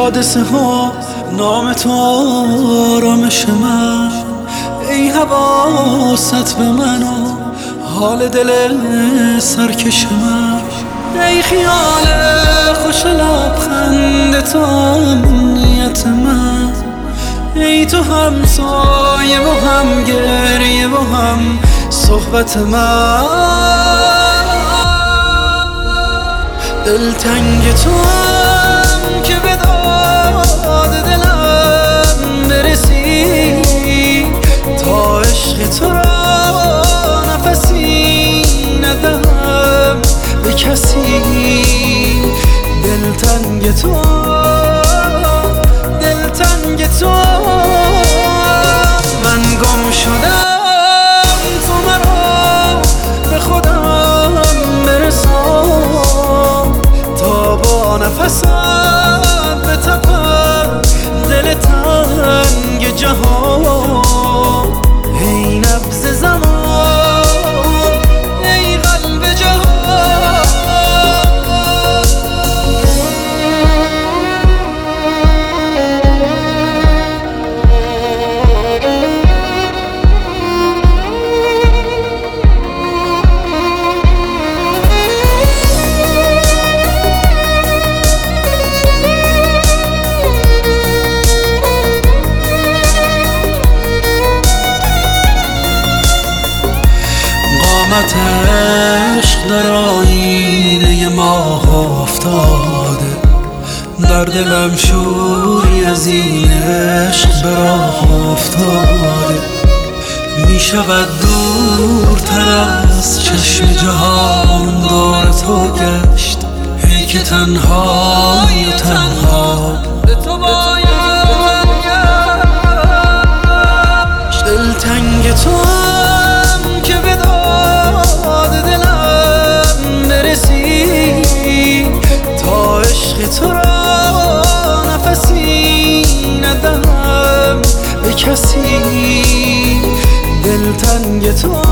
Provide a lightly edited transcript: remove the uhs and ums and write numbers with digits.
حادثه ها نام تو آرامش من، ای حواست به من و حال دل سرکش من، ای خیال خوش لبخند تو امنیت من، ای تو هم سایه و هم گریه و هم صحبت من، دلتنگ تو هم که به داد دلم برسی، تا عشق تو را نفسی ندهم به کسی، دلتنگ تو من گم شدم، تو مرا به خودم برسان، تا با نفست بتپم دل تنگ جهان، ای نبض زمان ای قلب جهان. قامت عشق در آینه ماه افتاده، در دلم شوری از این عشق به راه افتاده، می شود دورتر از چشم جهان دور تو گشت، ای که تنهایی و تنها به تو باید گشت، دلتنگ تو تو را نفسی ندهم به کسی، دلتنگ تو